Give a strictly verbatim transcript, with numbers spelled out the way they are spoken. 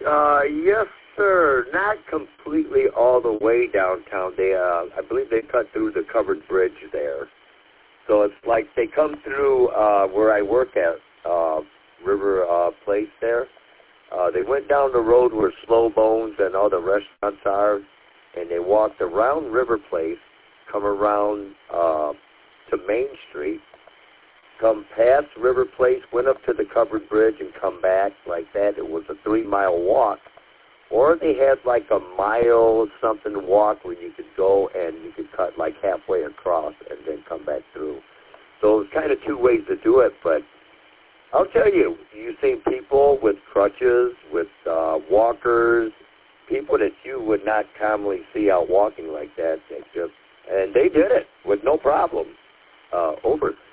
Uh, yes, sir. Not completely all the way downtown. They, uh, I believe they cut through the covered bridge there. So it's like they come through uh, where I work at, uh, River uh, Place there. Uh, they went down the road where Slow Bones and all the restaurants are, and they walked around River Place, come around uh, to Main Street, come past River Place, went up to the covered bridge, and come back like that. It was a three-mile walk. Or they had like a mile something walk where you could go and you could cut like halfway across and then come back through. So it was kind of two ways to do it, but I'll tell you, you've seen people with crutches, with uh, walkers, people that you would not commonly see out walking like that. They just, and they did it with no problem. Uh, over